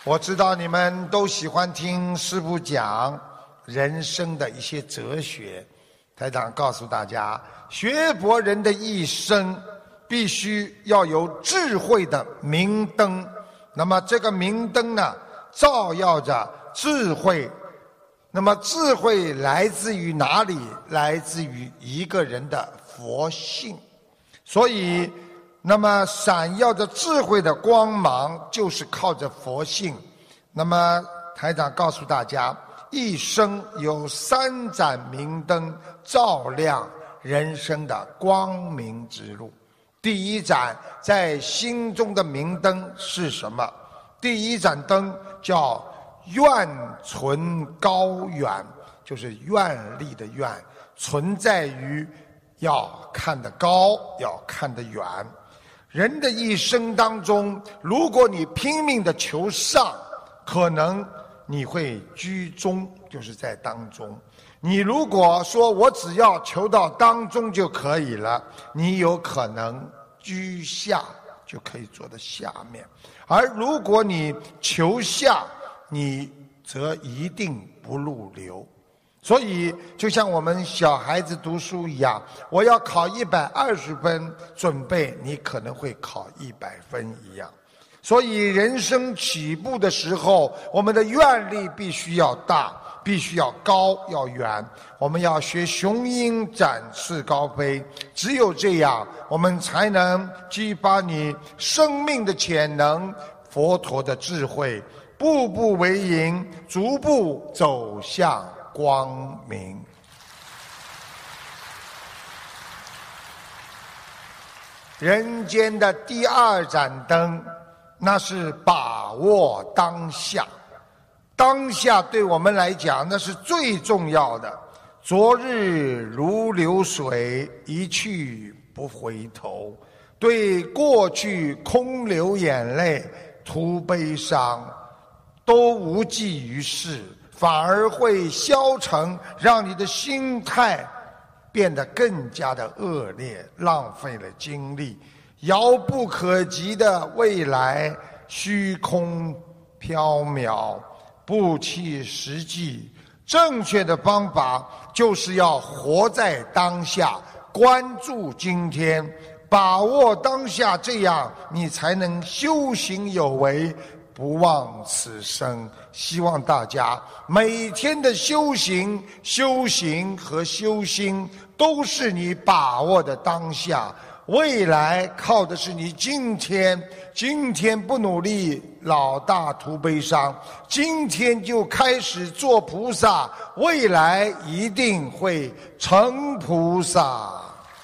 我知道你们都喜欢听师父讲人生的一些哲学。台长告诉大家，学佛人的一生必须要有智慧的明灯。那么这个明灯呢，照耀着智慧。那么智慧来自于哪里？来自于一个人的佛性。所以那么闪耀着智慧的光芒就是靠着佛性。那么台长告诉大家，一生有3盏明灯照亮人生的光明之路。第一盏在心中的明灯是什么？第一盏灯叫愿存高远，就是愿力的愿，存在于要看得高，要看得远。人的一生当中，如果你拼命的求上，可能你会居中，就是在当中。你如果说我只要求到当中就可以了，你有可能居下，就可以坐在下面。而如果你求下，你则一定不入流。所以就像我们小孩子读书一样，我要考120分准备，你可能会考100分一样。所以人生起步的时候，我们的愿力必须要大，必须要高，要远。我们要学雄鹰展翅高飞，只有这样，我们才能激发你生命的潜能，佛陀的智慧，步步为营，逐步走向光明。人间的第2盏灯，那是把握当下。当下对我们来讲，那是最重要的。昨日如流水，一去不回头。对过去空流眼泪，徒悲伤，都无济于事，反而会消沉，让你的心态变得更加的恶劣，浪费了精力。遥不可及的未来，虚空缥缈，不切实际。正确的方法就是要活在当下，关注今天，把握当下，这样你才能修行有为，不忘此生。希望大家每天的修行和修心，都是你把握的当下。未来靠的是你今天，今天不努力，老大徒悲伤。今天就开始做菩萨，未来一定会成菩萨。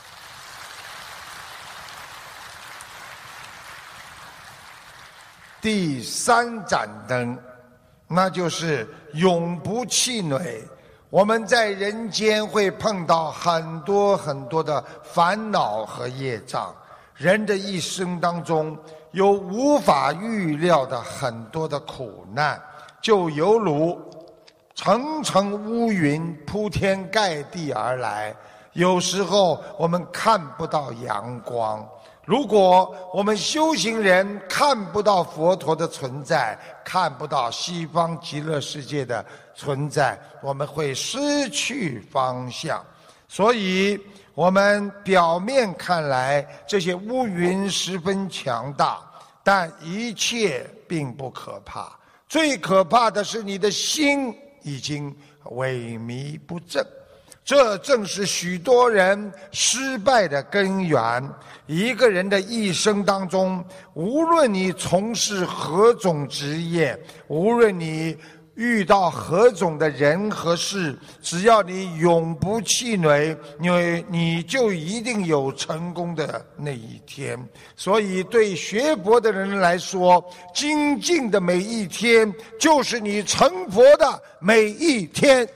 第3盏灯，那就是永不气馁。我们在人间会碰到很多很多的烦恼和业障，人的一生当中有无法预料的很多的苦难，就犹如层层乌云铺天盖地而来，有时候我们看不到阳光。如果我们修行人看不到佛陀的存在，看不到西方极乐世界的存在，我们会失去方向。所以我们表面看来这些乌云十分强大，但一切并不可怕。最可怕的是你的心已经萎靡不振，这正是许多人失败的根源。一个人的一生当中，无论你从事何种职业，无论你遇到何种的人和事，只要你永不气馁，你就一定有成功的那一天。所以对学佛的人来说，精进的每一天就是你成佛的每一天。